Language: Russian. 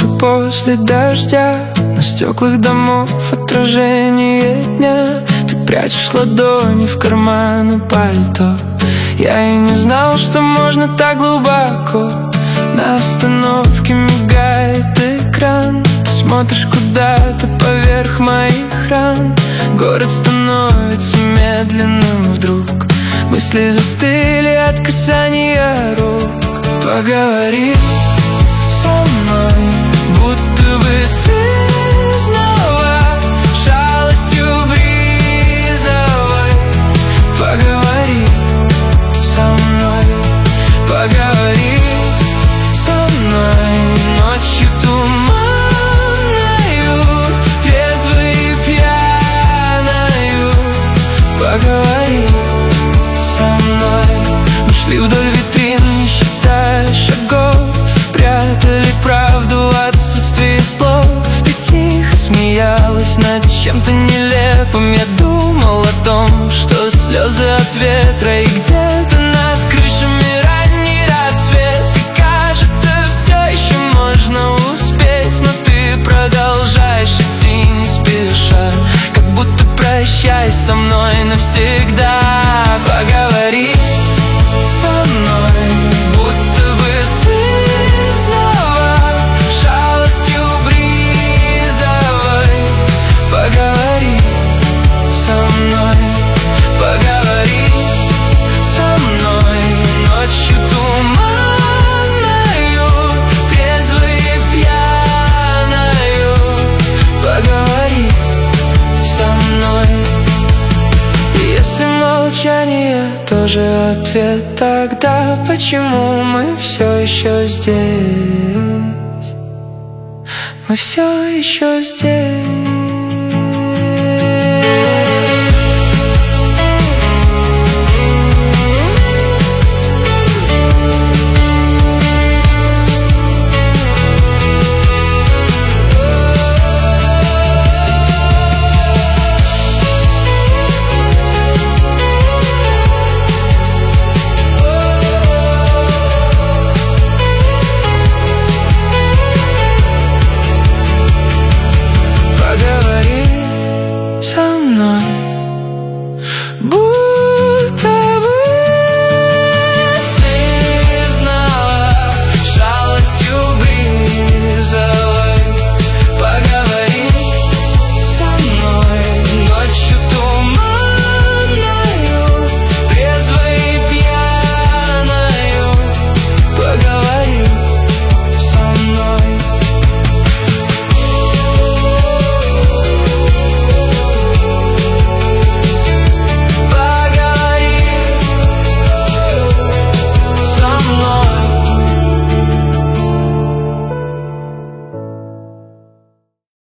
после дождя. На стеклах домов отражение дня. Ты прячешь ладони в карманы пальто. Я и не знал, что можно так глубоко. На остановке мигает экран. Ты смотришь куда-то поверх моих ран. Город становится медленным вдруг. Мысли застыли от касания рук. Поговори со мной, будто бы снова шалостью бризовой. Поговори со мной, поговори со мной ночью туманною, трезвой и пьяною. Поговори со мной. Мы шли вдоль витрин, не считая шагов, прятали правду в отсутствии слов. Ты тихо смеялась над чем-то нелепым. Я думал о том, что слезы от ветра. И где-то над крышами ранний рассвет. И кажется, все еще можно успеть, но ты продолжаешь идти не спеша, как будто прощай со мной навсегда. Поговори со мной, будто бы снова шалостью бризовой. Поговори со мной, поговори со мной ночью туманною, трезвой и пьяною. Поговори со мной. Если молчание тоже ответ, тогда почему мы все еще здесь? Мы все еще здесь.